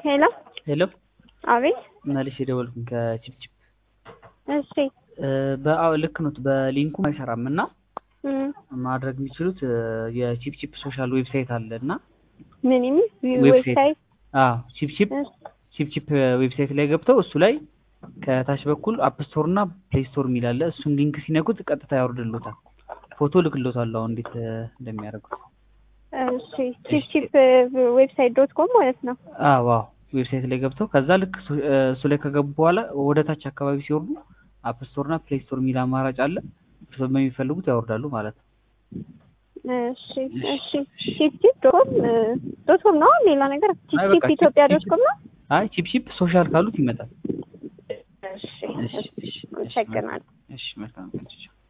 ሄሎ ሄሎ አቤት መልሼ ደወልኩኝ ከቺፕቺፕ እሺ በአው ልክ ነው በሊንኩ አይሰራምና ማድረግ የሚችሉት የቺፕቺፕ ሶሻል ዌብሳይት አለና ምንም ዌብሳይት ቺፕቺፕ ዌብሳይት ላይ ገብተው እሱ ላይ ከታች በኩል አፕ ስቶር እና ፕሌይ ስቶር የሚላል እሱን ሊንክ ሲነኩት ቀጥታ ያወርድልዎታል ፎቶ ልክልዎታል አሁን እንዴት እንደሚያደርጉት እሺ chipchip.website.com ማለት ነው አዎ ዌብሳይት ላይ ገብተው ከዛ ልክ እሱ ላይ ከገቡ በኋላ ወደ ታች አካባቢ ሲወርዱ አፕ ስቶር እና ፕሌይ ስቶር የሚል አማራጭ አለ እሱን በሚፈልጉት ያወርዳሉ ማለት ነው እሺ chipchip.com ነው ሌላ ነገር chipchip.com ነው አይ ቺፕቺፕ ሶሻል ካሉት ይመጣል እሺ እሺ መልካም